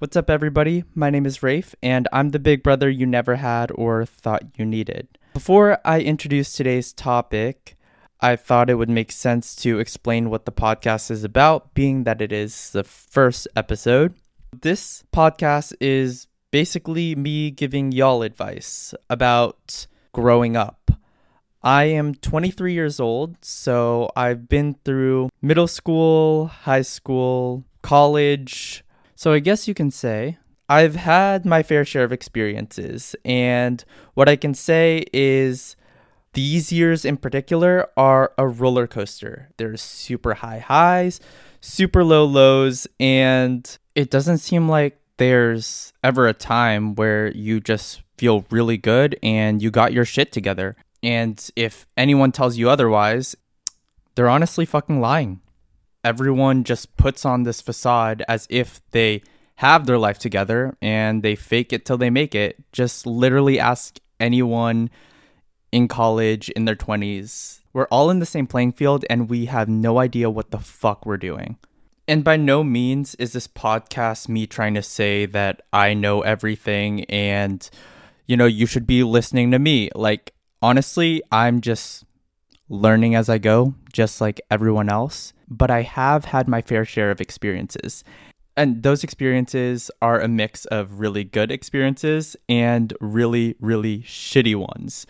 What's up, everybody? My name is Rafe, and I'm the big brother you never had or thought you needed. Before I introduce today's topic, I thought it would make sense to explain what the podcast is about, being that it is the first episode. This podcast is basically me giving y'all advice about growing up. I am 23 years old, so I've been through middle school, high school, college. So I guess you can say I've had my fair share of experiences. And what I can say is these years in particular are a roller coaster. There's super high highs, super low lows, and it doesn't seem like there's ever a time where you just feel really good and you got your shit together. And if anyone tells you otherwise, they're honestly fucking lying. Everyone just puts on this facade as if they have their life together and they fake it till they make it. Just literally ask anyone in college in their 20s. We're all in the same playing field and we have no idea what the fuck we're doing. And by no means is this podcast me trying to say that I know everything and, you should be listening to me. Like, honestly, I'm just learning as I go, just like everyone else. But I have had my fair share of experiences. And those experiences are a mix of really good experiences and really, really shitty ones.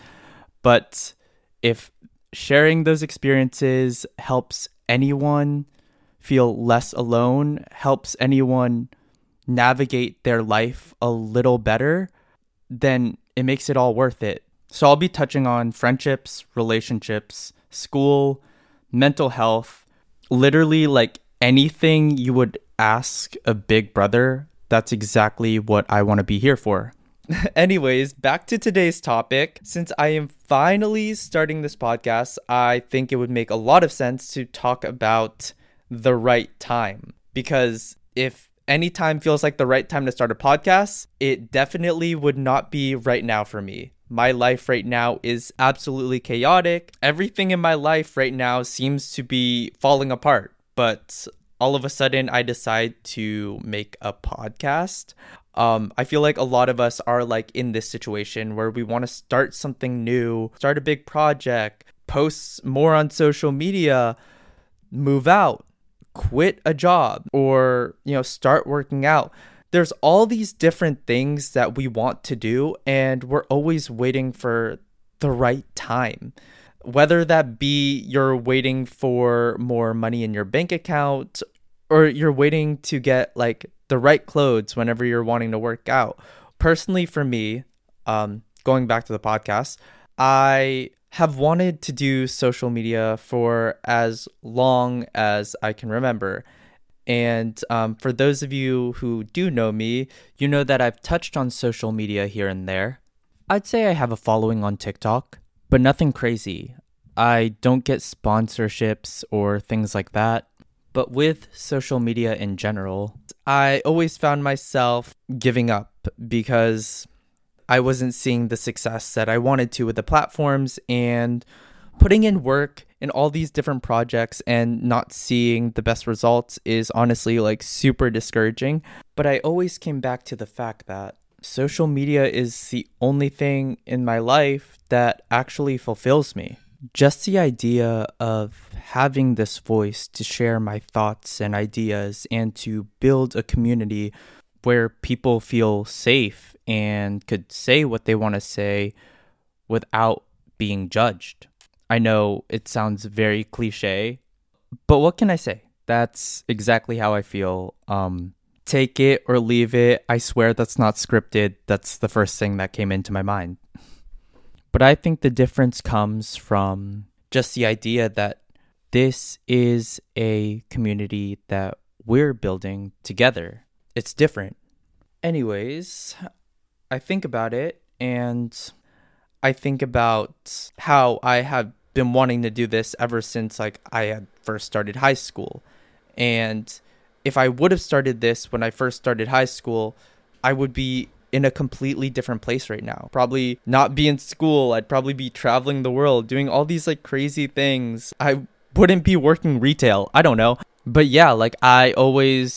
But if sharing those experiences helps anyone feel less alone, helps anyone navigate their life a little better, then it makes it all worth it. So I'll be touching on friendships, relationships, school, mental health, literally like anything you would ask a big brother. That's exactly what I want to be here for. Anyways, back to today's topic. Since I am finally starting this podcast, I think it would make a lot of sense to talk about the right time. Because if any time feels like the right time to start a podcast, it definitely would not be right now for me. My life right now is absolutely chaotic. Everything in my life right now seems to be falling apart. But all of a sudden, I decide to make a podcast. I feel like a lot of us are like in this situation where we want to start something new, start a big project, post more on social media, move out, quit a job, or, start working out. There's all these different things that we want to do, and we're always waiting for the right time. Whether that be you're waiting for more money in your bank account, or you're waiting to get like the right clothes whenever you're wanting to work out. Personally, for me, going back to the podcast, I have wanted to do social media for as long as I can remember. And for those of you who do know me, you know that I've touched on social media here and there. I'd say I have a following on TikTok, but nothing crazy. I don't get sponsorships or things like that. But with social media in general, I always found myself giving up because I wasn't seeing the success that I wanted to with the platforms, and putting in work in all these different projects and not seeing the best results is honestly like super discouraging. But I always came back to the fact that social media is the only thing in my life that actually fulfills me. Just the idea of having this voice to share my thoughts and ideas and to build a community where people feel safe and could say what they want to say without being judged. I know it sounds very cliche, but what can I say? That's exactly how I feel. Take it or leave it. I swear that's not scripted. That's the first thing that came into my mind. But I think the difference comes from just the idea that this is a community that we're building together. It's different. Anyways, I think about it and I think about how I have been wanting to do this ever since I had first started high school. And if I would have started this when I first started high school, I would be in a completely different place right now. Probably not be in school. I'd probably be traveling the world, doing all these like crazy things. I wouldn't be working retail. I don't know. But yeah, like I always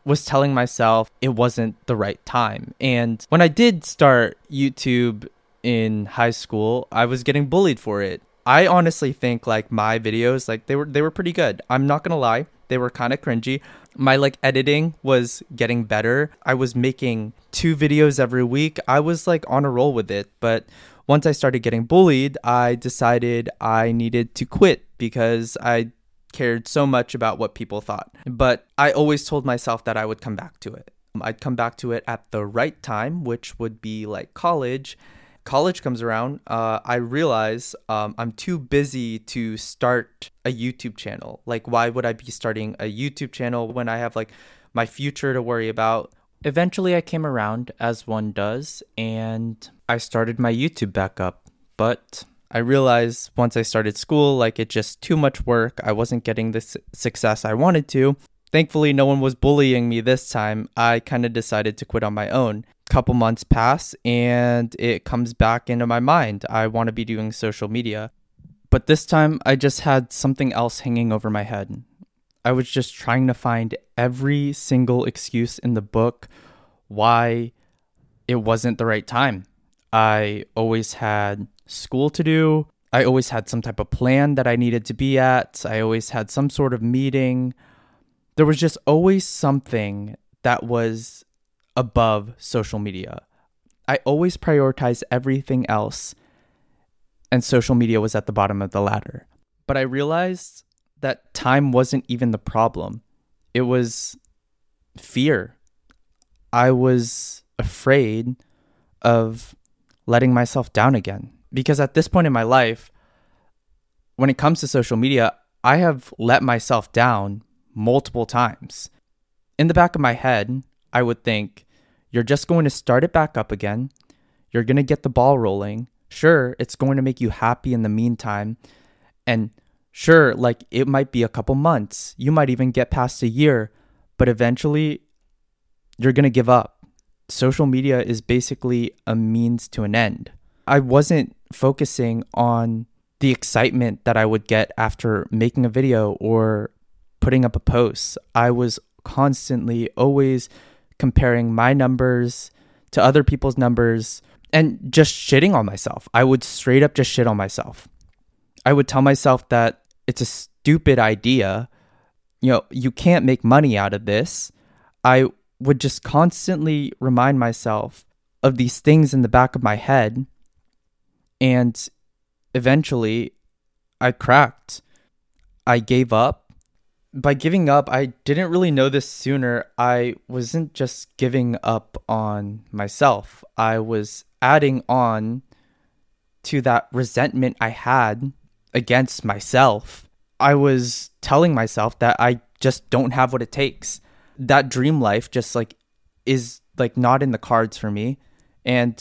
was telling myself it wasn't the right time. And when I did start YouTube in high school, I was getting bullied for it. I honestly think like my videos, like they were pretty good. I'm not gonna lie, they were kind of cringy. My like editing was getting better. I was making 2 videos every week. I was like on a roll with it. But once I started getting bullied, I decided I needed to quit because I cared so much about what people thought. But I always told myself that I would come back to it. I'd come back to it at the right time, which would be like college. College comes around, I realize I'm too busy to start a YouTube channel. Like, why would I be starting a YouTube channel when I have like my future to worry about? Eventually, I came around, as one does, and I started my YouTube back up. But I realized once I started school, like it's just too much work. I wasn't getting the success I wanted to. Thankfully, no one was bullying me this time. I kind of decided to quit on my own. Couple months pass and it comes back into my mind. I want to be doing social media. But this time I just had something else hanging over my head. I was just trying to find every single excuse in the book why it wasn't the right time. I always had school to do. I always had some type of plan that I needed to be at. I always had some sort of meeting. There was just always something that was above social media. I always prioritized everything else, and social media was at the bottom of the ladder. But I realized that time wasn't even the problem. It was fear. I was afraid of letting myself down again. Because at this point in my life, when it comes to social media, I have let myself down multiple times. In the back of my head, I would think, you're just going to start it back up again. You're going to get the ball rolling. Sure, it's going to make you happy in the meantime. And sure, like it might be a couple months. You might even get past a year. But eventually, you're going to give up. Social media is basically a means to an end. I wasn't focusing on the excitement that I would get after making a video or putting up a post. I was constantly always comparing my numbers to other people's numbers and just shitting on myself. I would straight up just shit on myself. I would tell myself that it's a stupid idea. You can't make money out of this. I would just constantly remind myself of these things in the back of my head. And eventually I cracked. I gave up. By giving up, I didn't really know this sooner. I wasn't just giving up on myself. I was adding on to that resentment I had against myself. I was telling myself that I just don't have what it takes. That dream life just like is like not in the cards for me. And,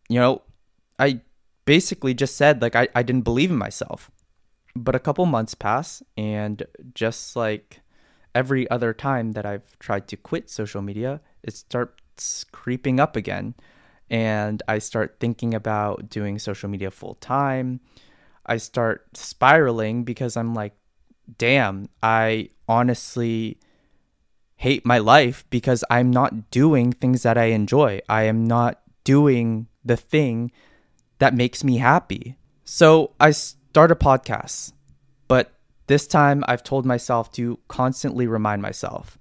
I basically just said like I didn't believe in myself. But a couple months pass, and just like every other time that I've tried to quit social media, it starts creeping up again. And I start thinking about doing social media full time. I start spiraling because I'm like, damn, I honestly hate my life because I'm not doing things that I enjoy. I am not doing the thing that makes me happy. So I start a podcast, but this time I've told myself to constantly remind myself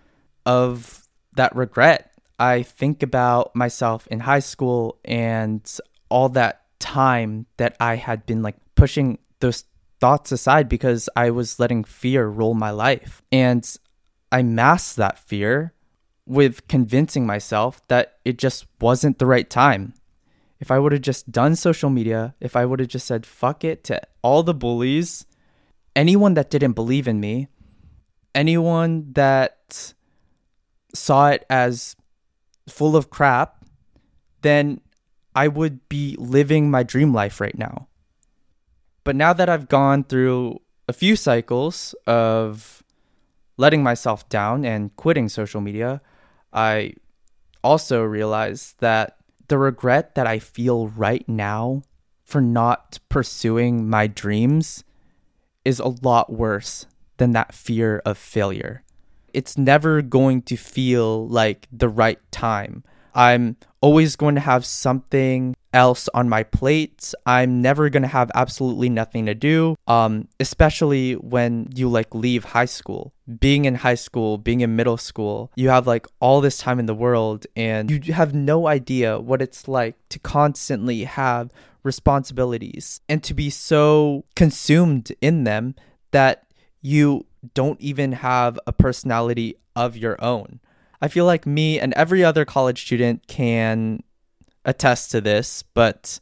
of that regret. I think about myself in high school and all that time that I had been like pushing those thoughts aside because I was letting fear rule my life. And I masked that fear with convincing myself that it just wasn't the right time. If I would have just done social media, if I would have just said fuck it to all the bullies, anyone that didn't believe in me, anyone that saw it as full of crap, then I would be living my dream life right now. But now that I've gone through a few cycles of letting myself down and quitting social media, I also realized that the regret that I feel right now for not pursuing my dreams is a lot worse than that fear of failure. It's never going to feel like the right time. I'm always going to have something else on my plate. I'm never going to have absolutely nothing to do, especially when you like leave high school. Being in high school, being in middle school, you have like all this time in the world and you have no idea what it's like to constantly have responsibilities and to be so consumed in them that you don't even have a personality of your own. I feel like me and every other college student can attest to this, but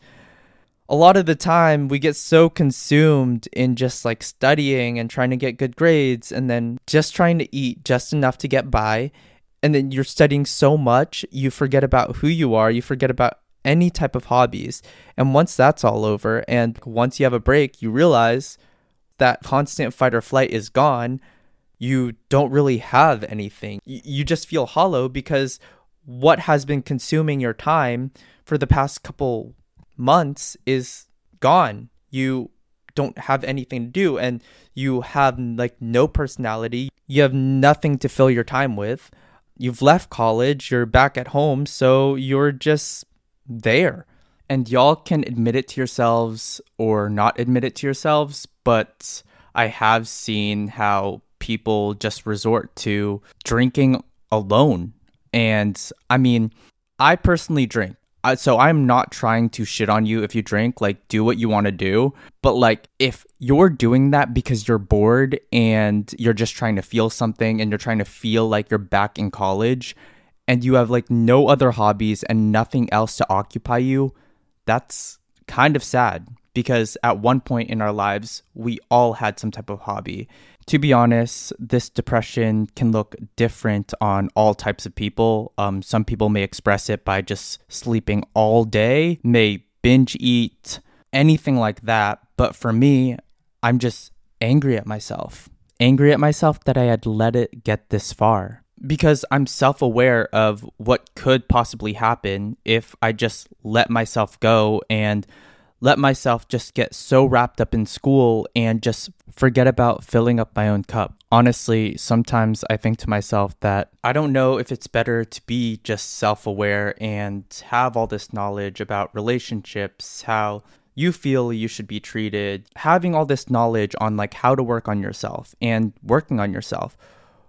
a lot of the time we get so consumed in just like studying and trying to get good grades and then just trying to eat just enough to get by. And then you're studying so much, you forget about who you are, you forget about any type of hobbies. And once that's all over, and once you have a break, you realize that constant fight or flight is gone. You don't really have anything. You just feel hollow because what has been consuming your time for the past couple months is gone. You don't have anything to do and you have like no personality. You have nothing to fill your time with. You've left college, you're back at home, so you're just there. And y'all can admit it to yourselves or not admit it to yourselves, but I have seen how people just resort to drinking alone. And I mean, I personally drink. So I'm not trying to shit on you if you drink, like do what you want to do. But like if you're doing that because you're bored and you're just trying to feel something and you're trying to feel like you're back in college and you have like no other hobbies and nothing else to occupy you, that's kind of sad. Because at one point in our lives, we all had some type of hobby. To be honest, this depression can look different on all types of people. Some people may express it by just sleeping all day, may binge eat, anything like that. But for me, I'm just angry at myself. Angry at myself that I had let it get this far. Because I'm self-aware of what could possibly happen if I just let myself go and let myself just get so wrapped up in school and just forget about filling up my own cup. Honestly, sometimes I think to myself that I don't know if it's better to be just self-aware and have all this knowledge about relationships, how you feel you should be treated, having all this knowledge on like how to work on yourself and working on yourself,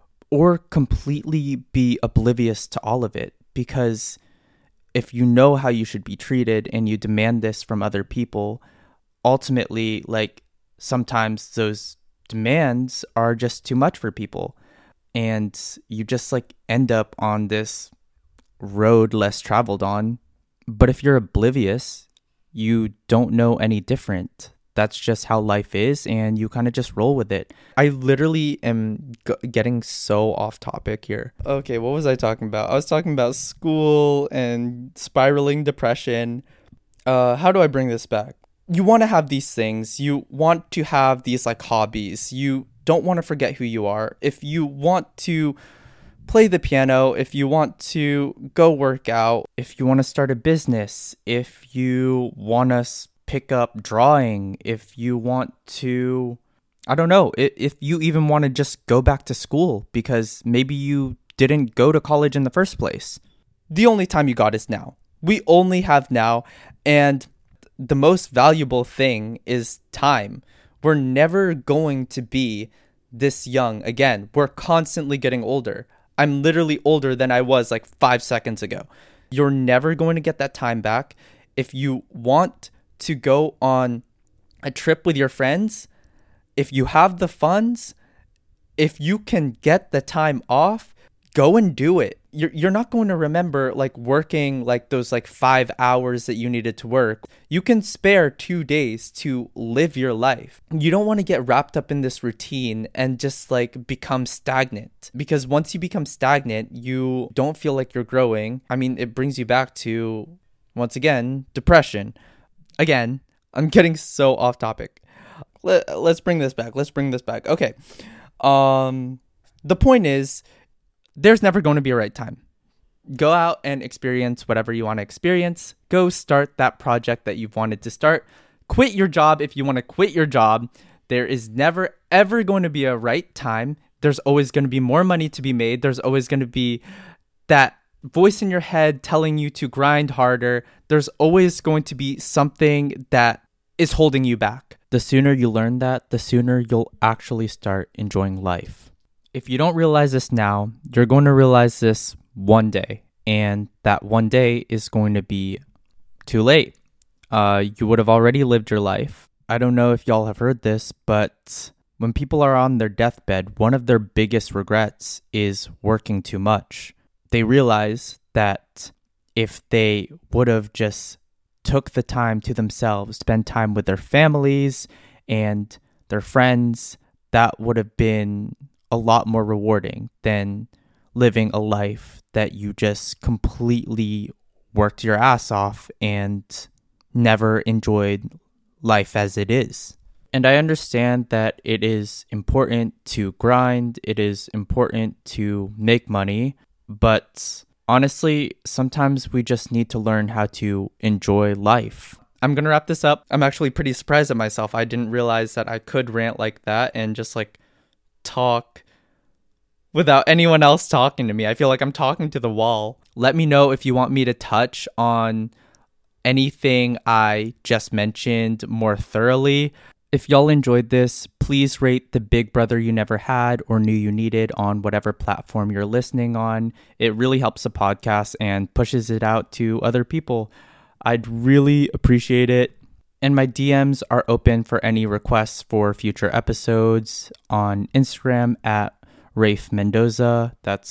or completely be oblivious to all of it. Because if you know how you should be treated and you demand this from other people, ultimately, like sometimes those demands are just too much for people. And you just like end up on this road less traveled on. But if you're oblivious, you don't know any different. That's just how life is, and you kind of just roll with it. I literally am getting so off topic here. Okay, what was I talking about? I was talking about school and spiraling depression. How do I bring this back? You want to have these things. You want to have these like hobbies. You don't want to forget who you are. If you want to play the piano, if you want to go work out, if you want to start a business, if you want to pick up drawing, if you want to, I don't know, if you even want to just go back to school because maybe you didn't go to college in the first place. The only time you got is now. We only have now, and the most valuable thing is time. We're never going to be this young again. We're constantly getting older. I'm literally older than I was like 5 seconds ago. You're never going to get that time back. If you want to go on a trip with your friends, if you have the funds, if you can get the time off, go and do it. You're not going to remember like working like those like 5 hours that you needed to work. You can spare 2 days to live your life. You don't want to get wrapped up in this routine and just like become stagnant, because once you become stagnant, you don't feel like you're growing. I mean, it brings you back to, once again, depression. Again, I'm getting so off topic. Let's bring this back. Okay. The point is, there's never going to be a right time. Go out and experience whatever you want to experience. Go start that project that you've wanted to start. Quit your job if you want to quit your job. There is never, ever going to be a right time. there's always going to be more money to be made. There's always going to be that voice in your head telling you to grind harder. There's always going to be something that is holding you back. The sooner you learn that, the sooner you'll actually start enjoying life. If you don't realize this now, you're going to realize this one day, and that one day is going to be too late. You would have already lived your life. I don't know if y'all have heard this, but when people are on their deathbed, one of their biggest regrets is working too much. They realize that if they would have just took the time to themselves, spend time with their families and their friends, that would have been a lot more rewarding than living a life that you just completely worked your ass off and never enjoyed life as it is. And I understand that it is important to grind, it is important to make money, but honestly, sometimes we just need to learn how to enjoy life. I'm going to wrap this up. I'm actually pretty surprised at myself. I didn't realize that I could rant like that and just like talk without anyone else talking to me. I feel like I'm talking to the wall. Let me know if you want me to touch on anything I just mentioned more thoroughly. If y'all enjoyed this, please rate The Big Brother You Never Had or Knew You Needed on whatever platform you're listening on. It really helps the podcast and pushes it out to other people. I'd really appreciate it. And my DMs are open for any requests for future episodes on Instagram at Rafe Mendoza. That's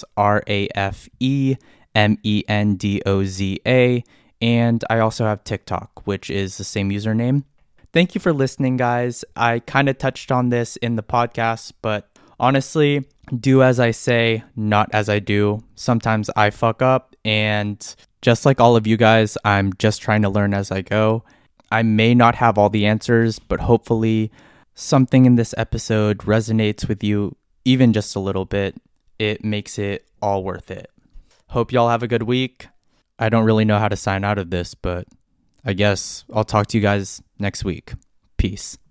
RAFEMENDOZA. And I also have TikTok, which is the same username. Thank you for listening, guys. I kind of touched on this in the podcast, but honestly, do as I say, not as I do. Sometimes I fuck up, and just like all of you guys, I'm just trying to learn as I go. I may not have all the answers, but hopefully something in this episode resonates with you even just a little bit. It makes it all worth it. Hope y'all have a good week. I don't really know how to sign out of this, but I guess I'll talk to you guys next week. Peace.